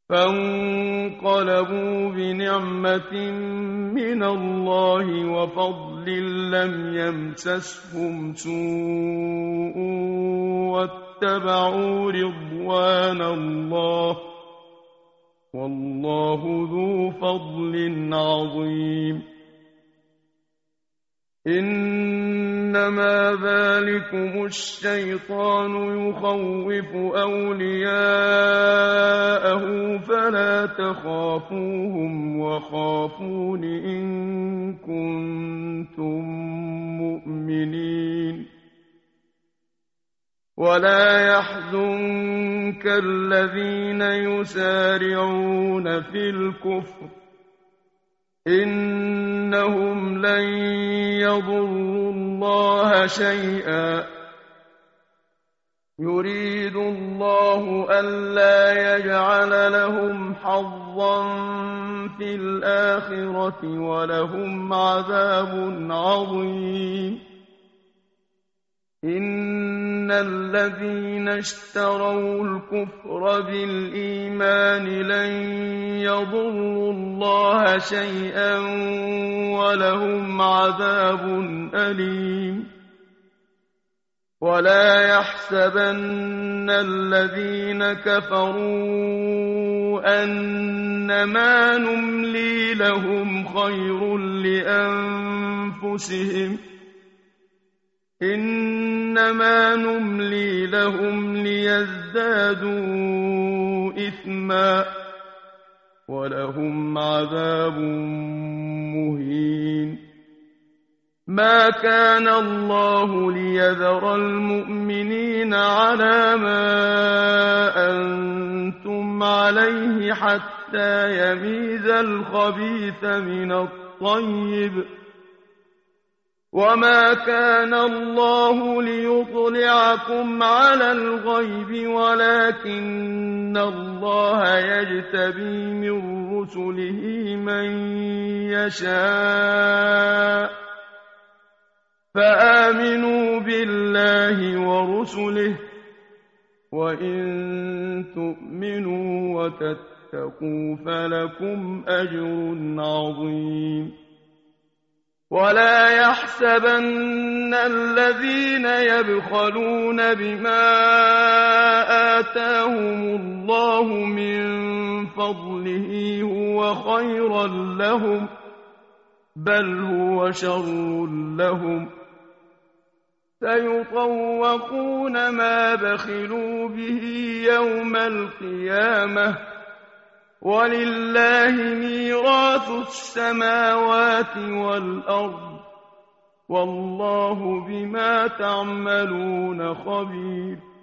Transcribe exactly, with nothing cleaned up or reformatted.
فانقلبوا بنعمة من الله وفضل لم يمسسهم سوء واتبعوا رضوان الله والله ذو فضل عظيم. إنما ذلكم الشيطان يخوف أولياءه فلا تخافوهم وخافون إن كنتم مؤمنين. ولا يحزنك الذين يسارعون في الكفر إنهم لن يضروا الله شيئا يريد الله ألا يجعل لهم حظا في الآخرة ولهم عذاب عظيم. إن الذين اشتروا الكفر بالإيمان لن يضروا الله شيئا ولهم عذاب أليم. ولا يحسبن الذين كفروا أنما نملي لهم خير لأنفسهم إنما نملي لهم ليزدادوا إثما ولهم عذاب مهين. ما كان الله ليذر المؤمنين على ما أنتم عليه حتى يميز الخبيث من الطيب وما كان الله ليطلعكم على الغيب ولكن الله يجتبي من رسله من يشاء فآمنوا بالله ورسله وإن تؤمنوا وتتقوا فلكم أجر عظيم. ولا يحسبن الذين يبخلون بما آتاهم الله من فضله هو خيرا لهم بل هو شر لهم سيطوقون ما بخلوا به يوم القيامة ولله ميراث السماوات والأرض والله بما تعملون خبير.